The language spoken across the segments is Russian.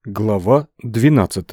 Глава 12.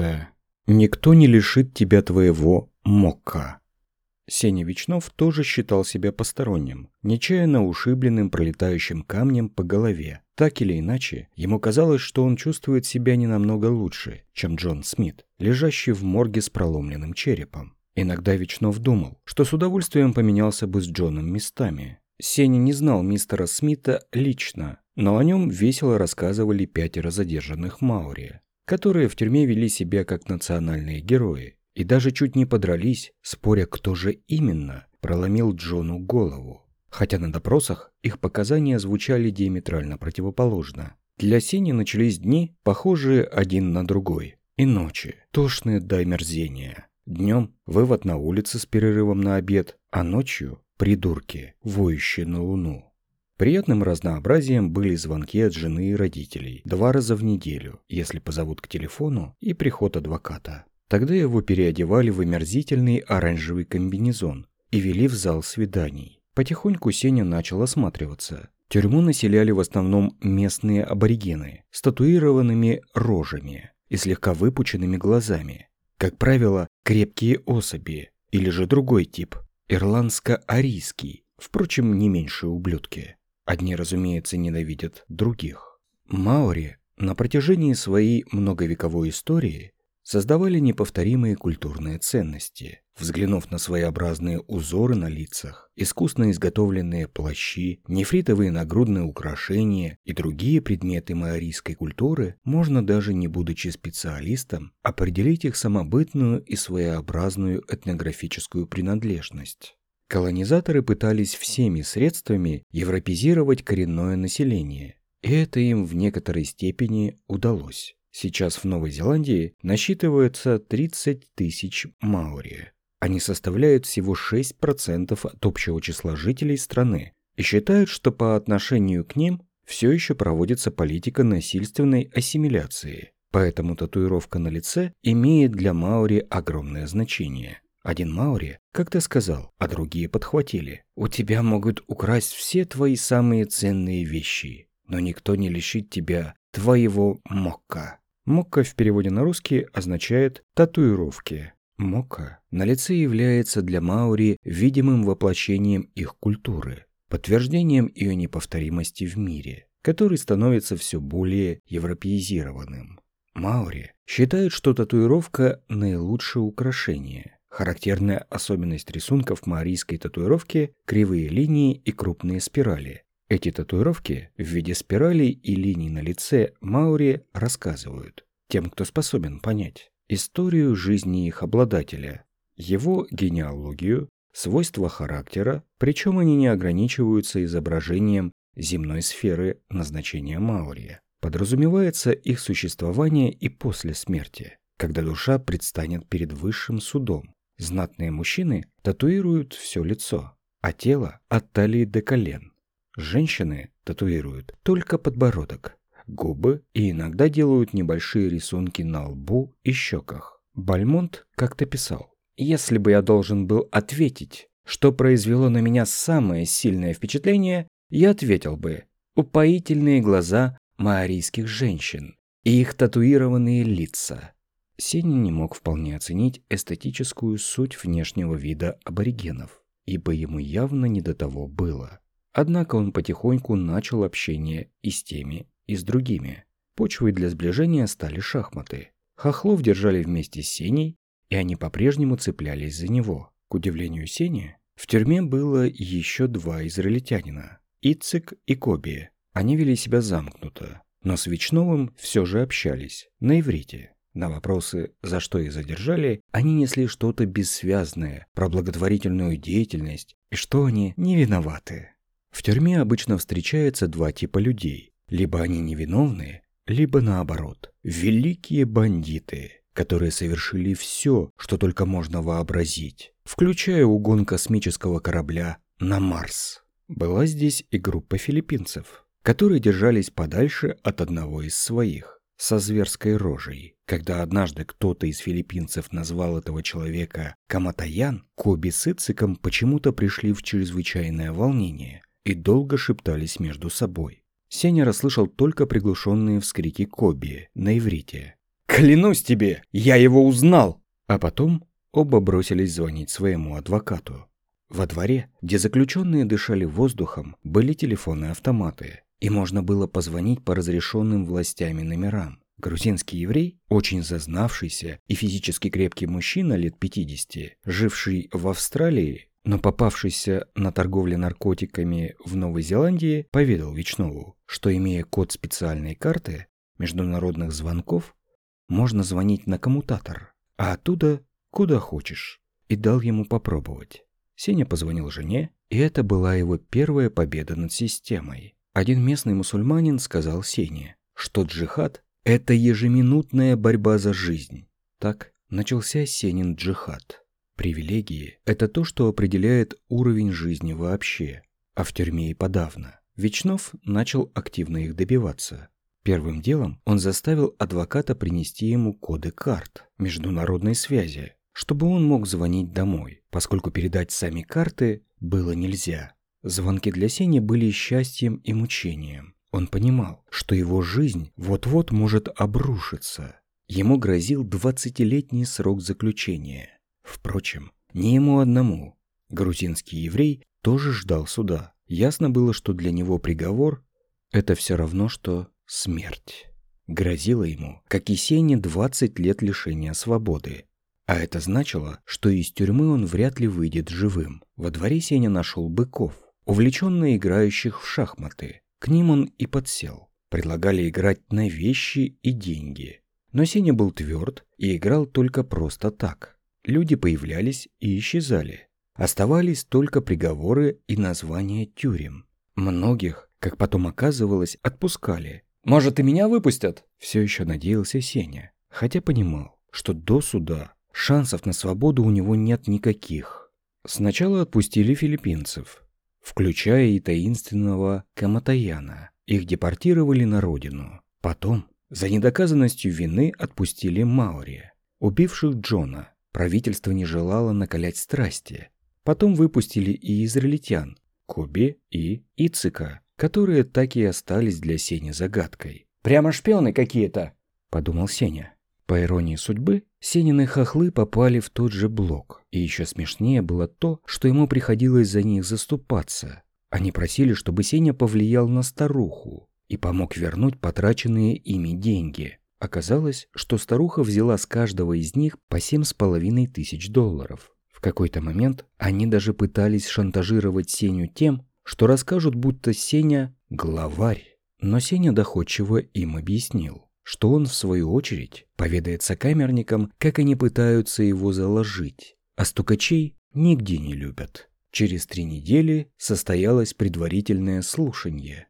Никто не лишит тебя твоего мокка. Сеня Вечнов тоже считал себя посторонним, нечаянно ушибленным пролетающим камнем по голове. Так или иначе, ему казалось, что он чувствует себя не намного лучше, чем Джон Смит, лежащий в морге с проломленным черепом. Иногда Вечнов думал, что с удовольствием поменялся бы с Джоном местами. Сеня не знал мистера Смита лично, но о нем весело рассказывали 5 задержанных маори, которые в тюрьме вели себя как национальные герои и даже чуть не подрались, споря, кто же именно проломил Джону голову. Хотя на допросах их показания звучали диаметрально противоположно. Для Сени начались дни, похожие один на другой, и ночи, тошные до омерзения. Днем вывод на улице с перерывом на обед, а ночью придурки, воющие на луну. Приятным разнообразием были звонки от жены и родителей 2 раза в неделю, если позовут к телефону, и приход адвоката. Тогда его переодевали в омерзительный оранжевый комбинезон и вели в зал свиданий. Потихоньку Сеня начал осматриваться. Тюрьму населяли в основном местные аборигены с татуированными рожами и слегка выпученными глазами. Как правило, крепкие особи или же другой тип – ирландско-арийский, впрочем, не меньшие ублюдки. Одни, разумеется, ненавидят других. Маори на протяжении своей многовековой истории создавали неповторимые культурные ценности. Взглянув на своеобразные узоры на лицах, искусно изготовленные плащи, нефритовые нагрудные украшения и другие предметы маорийской культуры, можно даже не будучи специалистом, определить их самобытную и своеобразную этнографическую принадлежность. Колонизаторы пытались всеми средствами европезировать коренное население, и это им в некоторой степени удалось. Сейчас в Новой Зеландии насчитывается 30 тысяч маори. Они составляют всего 6% от общего числа жителей страны и считают, что по отношению к ним все еще проводится политика насильственной ассимиляции. Поэтому татуировка на лице имеет для маори огромное значение. Один маори как-то сказал, а другие подхватили: «У тебя могут украсть все твои самые ценные вещи, но никто не лишит тебя твоего мокка». Мокка в переводе на русский означает «татуировки». Мокка на лице является для маори видимым воплощением их культуры, подтверждением ее неповторимости в мире, который становится все более европеизированным. Маори считают, что татуировка – наилучшее украшение. Характерная особенность рисунков маорийской татуировки – кривые линии и крупные спирали. Эти татуировки в виде спиралей и линий на лице маори рассказывают тем, кто способен понять историю жизни их обладателя, его генеалогию, свойства характера, причем они не ограничиваются изображением земной сферы назначения маори. Подразумевается их существование и после смерти, когда душа предстанет перед высшим судом. Знатные мужчины татуируют все лицо, а тело от талии до колен. Женщины татуируют только подбородок, губы и иногда делают небольшие рисунки на лбу и щеках. Бальмонт как-то писал: «Если бы я должен был ответить, что произвело на меня самое сильное впечатление, я ответил бы: упоительные глаза маорийских женщин и их татуированные лица». Сеня не мог вполне оценить эстетическую суть внешнего вида аборигенов, ибо ему явно не до того было. Однако он потихоньку начал общение и с теми, и с другими. Почвой для сближения стали шахматы. Хохлов держали вместе с Сеней, и они по-прежнему цеплялись за него. К удивлению Сени, в тюрьме было еще 2 израильтянина – Ицик и Коби. Они вели себя замкнуто, но с Вечновым все же общались на иврите. На вопросы, за что их задержали, они несли что-то бессвязное про благотворительную деятельность и что они не виноваты. В тюрьме обычно встречается 2 типа людей. Либо они невиновные, либо наоборот, великие бандиты, которые совершили все, что только можно вообразить, включая угон космического корабля на Марс. Была здесь и группа филиппинцев, которые держались подальше от одного из своих, со зверской рожей. Когда однажды кто-то из филиппинцев назвал этого человека Каматаян, Коби с Ициком почему-то пришли в чрезвычайное волнение и долго шептались между собой. Сеня расслышал только приглушенные вскрики Коби на иврите. Клянусь тебе, я его узнал!» А потом оба бросились звонить своему адвокату. Во дворе, где заключенные дышали воздухом, были телефоны-автоматы, и можно было позвонить по разрешенным властями номерам. Грузинский еврей, очень зазнавшийся и физически крепкий мужчина лет 50, живший в Австралии, но попавшийся на торговле наркотиками в Новой Зеландии, поведал Вечнову, что, имея код специальной карты международных звонков, можно звонить на коммутатор, а оттуда куда хочешь, и дал ему попробовать. Сеня позвонил жене, и это была его первая победа над системой. Один местный мусульманин сказал Сене, что джихад – это ежеминутная борьба за жизнь. Так начался Сенин джихад. Привилегии – это то, что определяет уровень жизни вообще, а в тюрьме и подавно. Вечнов начал активно их добиваться. Первым делом он заставил адвоката принести ему коды карт международной связи, чтобы он мог звонить домой, поскольку передать сами карты было нельзя. Звонки для Сени были счастьем и мучением. Он понимал, что его жизнь вот-вот может обрушиться. Ему грозил 20-летний срок заключения. Впрочем, не ему одному. Грузинский еврей тоже ждал суда. Ясно было, что для него приговор – это все равно, что смерть. Грозило ему, как и Сене, 20 лет лишения свободы. А это значило, что из тюрьмы он вряд ли выйдет живым. Во дворе Сеня нашел быков, увлеченно играющих в шахматы. К ним он и подсел. Предлагали играть на вещи и деньги. Но Сеня был тверд и играл только просто так. Люди появлялись и исчезали. Оставались только приговоры и названия тюрем. Многих, как потом оказывалось, отпускали. «Может, и меня выпустят?» Все еще надеялся Сеня, хотя понимал, что до суда шансов на свободу у него нет никаких. Сначала отпустили филиппинцев, включая и таинственного Каматаяна. Их депортировали на родину. Потом, за недоказанностью вины, отпустили маори, убивших Джона. Правительство не желало накалять страсти. Потом выпустили и израильтян, Коби и Ицика, которые так и остались для Сени загадкой. «Прямо шпионы какие-то», – подумал Сеня. По иронии судьбы, Сенины хохлы попали в тот же блок. И еще смешнее было то, что ему приходилось за них заступаться. Они просили, чтобы Сеня повлиял на старуху и помог вернуть потраченные ими деньги. Оказалось, что старуха взяла с каждого из них по $7500. В какой-то момент они даже пытались шантажировать Сеню тем, что расскажут, будто Сеня – главарь. Но Сеня доходчиво им объяснил, что он, в свою очередь, поведает сокамерникам, как они пытаются его заложить, а стукачей нигде не любят. Через 3 недели состоялось предварительное слушание.